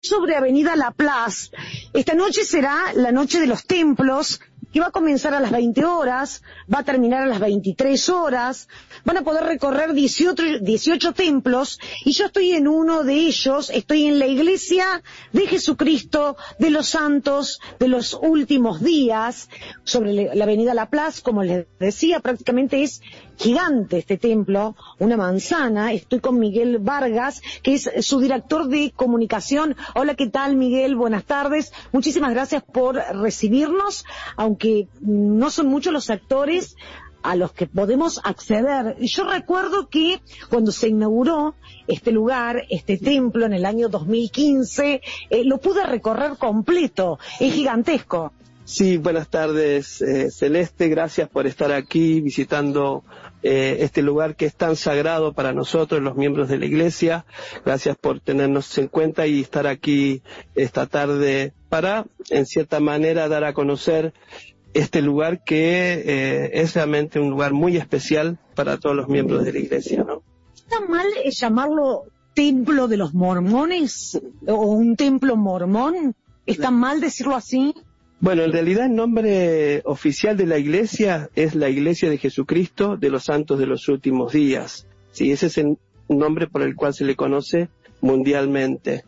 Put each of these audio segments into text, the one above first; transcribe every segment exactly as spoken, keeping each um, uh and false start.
sobre Avenida La Plaza. Esta noche será la noche de los templos, que va a comenzar a las veinte horas, va a terminar a las veintitrés horas, van a poder recorrer dieciocho, dieciocho templos, y yo estoy en uno de ellos, estoy en la Iglesia de Jesucristo de los Santos de los Últimos Días, sobre la Avenida La Plaza. Como les decía, prácticamente es gigante este templo, una manzana. Estoy con Miguel Vargas, que es su director de comunicación. Hola, ¿qué tal, Miguel? Buenas tardes. Muchísimas gracias por recibirnos, aunque no son muchos los actores a los que podemos acceder. Yo recuerdo que cuando se inauguró este lugar, este templo, en el año dos mil quince, eh, lo pude recorrer completo. Es gigantesco. Sí, buenas tardes, eh, Celeste. Gracias por estar aquí visitando eh, este lugar que es tan sagrado para nosotros, los miembros de la Iglesia. Gracias por tenernos en cuenta y estar aquí esta tarde para, en cierta manera, dar a conocer este lugar que eh, es realmente un lugar muy especial para todos los miembros de la Iglesia, ¿no? ¿Está mal llamarlo templo de los mormones o un templo mormón? ¿Está mal decirlo así? Bueno, en realidad el nombre oficial de la Iglesia es la Iglesia de Jesucristo de los Santos de los Últimos Días. Sí, ese es el nombre por el cual se le conoce mundialmente.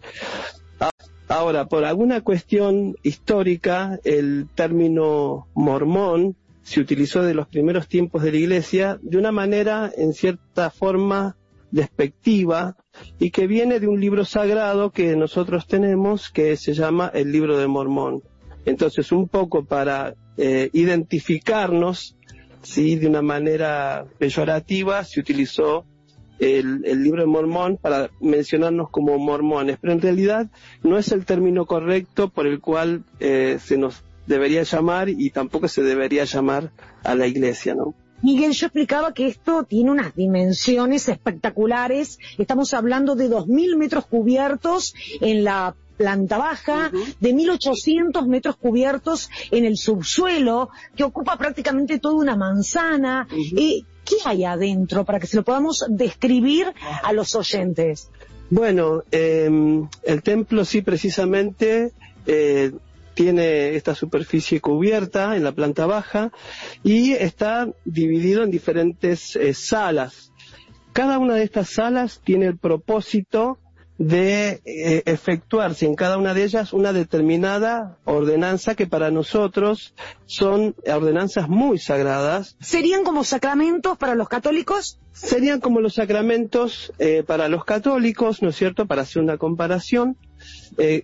Ahora, por alguna cuestión histórica, el término mormón se utilizó de los primeros tiempos de la Iglesia de una manera, en cierta forma, despectiva, y que viene de un libro sagrado que nosotros tenemos, que se llama el Libro de Mormón. Entonces, un poco para eh, identificarnos, sí, de una manera peyorativa, se utilizó el, el Libro de Mormón para mencionarnos como mormones, pero en realidad no es el término correcto por el cual eh, se nos debería llamar, y tampoco se debería llamar a la Iglesia, ¿no? Miguel, yo explicaba que esto tiene unas dimensiones espectaculares. Estamos hablando de dos mil metros cubiertos en la planta baja, uh-huh, de mil ochocientos metros cubiertos en el subsuelo, que ocupa prácticamente toda una manzana. Uh-huh. Eh, ¿Qué hay adentro para que se lo podamos describir a los oyentes? Bueno, eh, el templo sí precisamente eh, tiene esta superficie cubierta en la planta baja y está dividido en diferentes eh, salas. Cada una de estas salas tiene el propósito de eh, efectuarse en cada una de ellas una determinada ordenanza que para nosotros son ordenanzas muy sagradas. ¿Serían como sacramentos para los católicos? Serían como los sacramentos eh, para los católicos, ¿no es cierto?, para hacer una comparación. Eh,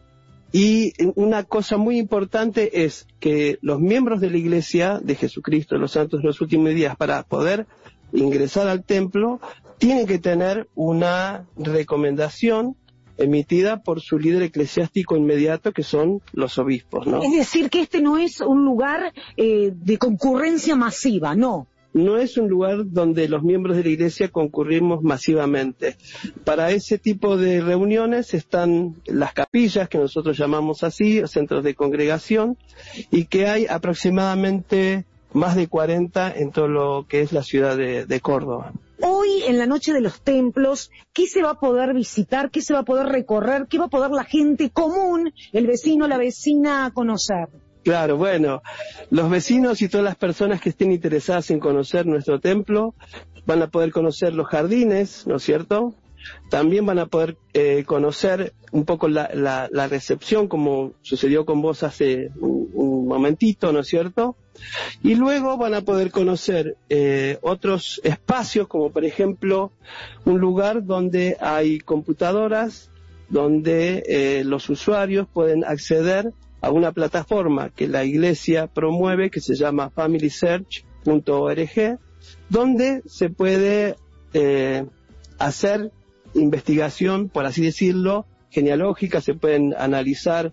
y una cosa muy importante es que los miembros de la Iglesia de Jesucristo, los Santos de los Últimos Días, para poder ingresar al templo, tienen que tener una recomendación emitida por su líder eclesiástico inmediato, que son los obispos, ¿no? Es decir, que este no es un lugar eh, de concurrencia masiva, ¿no? No es un lugar donde los miembros de la Iglesia concurrimos masivamente. Para ese tipo de reuniones están las capillas, que nosotros llamamos así, centros de congregación, y que hay aproximadamente más de cuarenta en todo lo que es la ciudad de, de Córdoba. Hoy, en la noche de los templos, ¿qué se va a poder visitar? ¿Qué se va a poder recorrer? ¿Qué va a poder la gente común, el vecino, la vecina, conocer? Claro, bueno, los vecinos y todas las personas que estén interesadas en conocer nuestro templo van a poder conocer los jardines, ¿no es cierto? También van a poder eh, conocer un poco la, la, la recepción, como sucedió con vos hace un, un momentito, ¿no es cierto? Y luego van a poder conocer eh, otros espacios, como por ejemplo un lugar donde hay computadoras, donde eh, los usuarios pueden acceder a una plataforma que la Iglesia promueve, que se llama family search punto org, donde se puede eh, hacer investigación, por así decirlo, genealógica. Se pueden analizar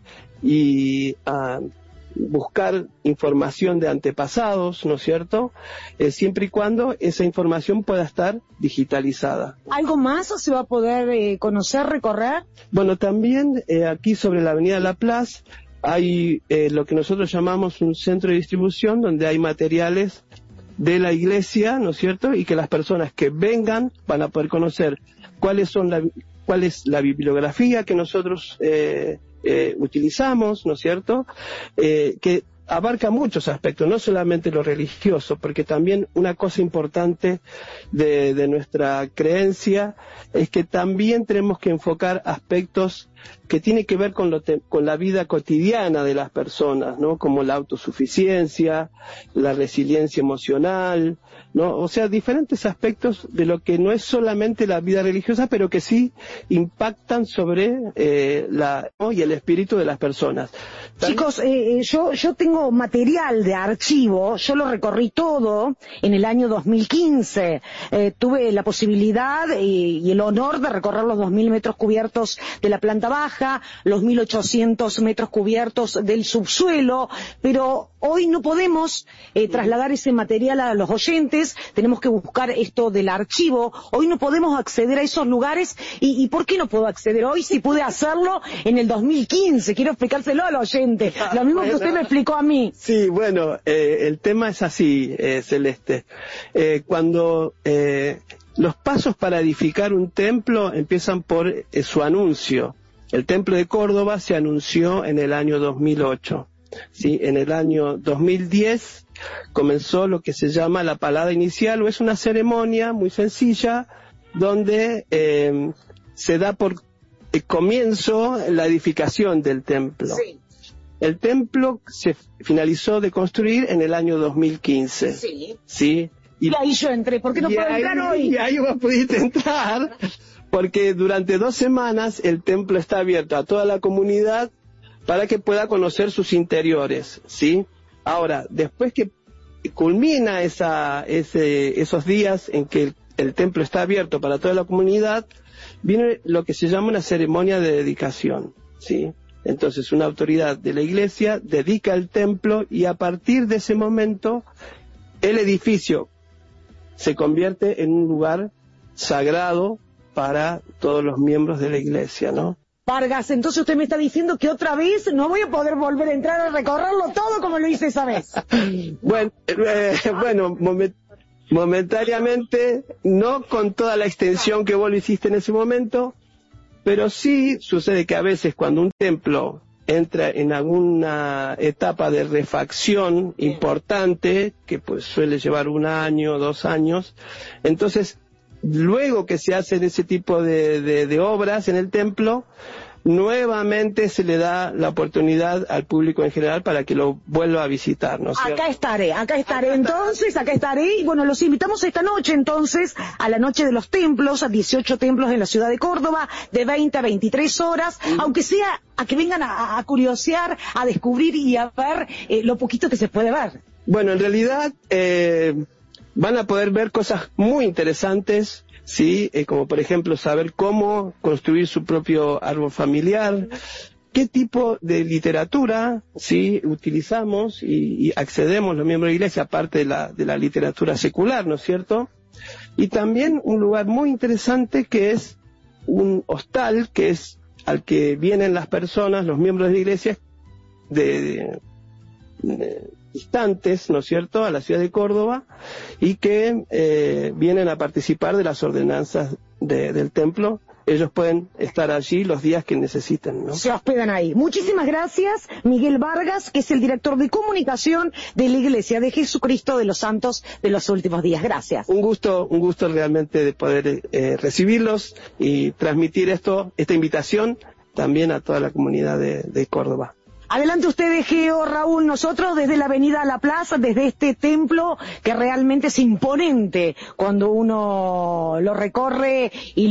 y uh, buscar información de antepasados, ¿no es cierto?, eh, siempre y cuando esa información pueda estar digitalizada. ¿Algo más o se va a poder eh, conocer, recorrer? Bueno, también eh, aquí sobre la Avenida La Plaza hay eh, lo que nosotros llamamos un centro de distribución, donde hay materiales de la Iglesia, ¿no es cierto?, y que las personas que vengan van a poder conocer cuáles son la, cuál es la bibliografía que nosotros eh, eh, utilizamos, ¿no es cierto?, eh, que abarca muchos aspectos, no solamente lo religioso, porque también una cosa importante de, de nuestra creencia es que también tenemos que enfocar aspectos que tienen que ver con, lo te, con la vida cotidiana de las personas, ¿no? Como la autosuficiencia, la resiliencia emocional, ¿no? O sea, diferentes aspectos de lo que no es solamente la vida religiosa, pero que sí impactan sobre eh, la, ¿no? y el espíritu de las personas. También... Chicos, eh, yo, yo tengo material de archivo, yo lo recorrí todo en el año dos mil quince. Eh, tuve la posibilidad y, y el honor de recorrer los dos mil metros cubiertos de la planta baja, los mil ochocientos metros cubiertos del subsuelo, pero hoy no podemos eh, trasladar ese material a los oyentes, tenemos que buscar esto del archivo, hoy no podemos acceder a esos lugares, y, y ¿por qué no puedo acceder hoy si pude hacerlo en el dos mil quince? Quiero explicárselo al oyente, lo mismo que usted me explicó a mí. Sí, bueno, eh, el tema es así, eh, Celeste. Eh, cuando eh, los pasos para edificar un templo empiezan por eh, su anuncio. El templo de Córdoba se anunció en el año dos mil ocho. ¿Sí? En el año dos mil diez comenzó lo que se llama la palada inicial, o es una ceremonia muy sencilla donde eh, se da por eh, comienzo la edificación del templo. Sí. El templo se finalizó de construir en el año dos mil quince. Sí. ¿Sí? Y, y ahí yo entré, ¿por qué no puedo entrar hoy? Y ahí vos pudiste entrar, porque durante dos semanas el templo está abierto a toda la comunidad para que pueda conocer sus interiores, ¿sí? Ahora, después que culmina esa, ese, esos días en que el, el templo está abierto para toda la comunidad, viene lo que se llama una ceremonia de dedicación, ¿sí? Entonces, una autoridad de la iglesia dedica el templo y a partir de ese momento, el edificio se convierte en un lugar sagrado para todos los miembros de la iglesia, ¿no? Vargas, entonces usted me está diciendo que otra vez no voy a poder volver a entrar a recorrerlo todo como lo hice esa vez. Bueno, eh, bueno, moment, momentáneamente, no con toda la extensión que vos lo hiciste en ese momento, pero sí sucede que a veces cuando un templo entra en alguna etapa de refacción importante, que pues suele llevar un año, dos años, entonces luego que se hacen ese tipo de, de, de obras en el templo, nuevamente se le da la oportunidad al público en general para que lo vuelva a visitar, ¿no es cierto? Acá estaré, acá estaré entonces, acá estaré, y bueno, los invitamos esta noche entonces, a la Noche de los Templos, a dieciocho templos en la ciudad de Córdoba, de veinte a veintitrés horas, mm. aunque sea a que vengan a, a curiosear, a descubrir y a ver eh, lo poquito que se puede ver. Bueno, en realidad eh, van a poder ver cosas muy interesantes, sí, eh, como por ejemplo saber cómo construir su propio árbol familiar, qué tipo de literatura sí utilizamos y, y accedemos los miembros de la iglesia, aparte de la, de la literatura secular, ¿no es cierto? Y también un lugar muy interesante que es un hostal, que es al que vienen las personas, los miembros de la iglesia, de, de, de distantes, ¿no es cierto?, a la ciudad de Córdoba, y que eh, vienen a participar de las ordenanzas de, del templo. Ellos pueden estar allí los días que necesiten, ¿no? Se hospedan ahí. Muchísimas gracias, Miguel Vargas, que es el director de comunicación de la Iglesia de Jesucristo de los Santos de los Últimos Días. Gracias. Un gusto, un gusto realmente de poder eh, recibirlos y transmitir esto, esta invitación también a toda la comunidad de, de Córdoba. Adelante ustedes, Geo, Raúl, nosotros desde la Avenida La Plaza, desde este templo que realmente es imponente cuando uno lo recorre y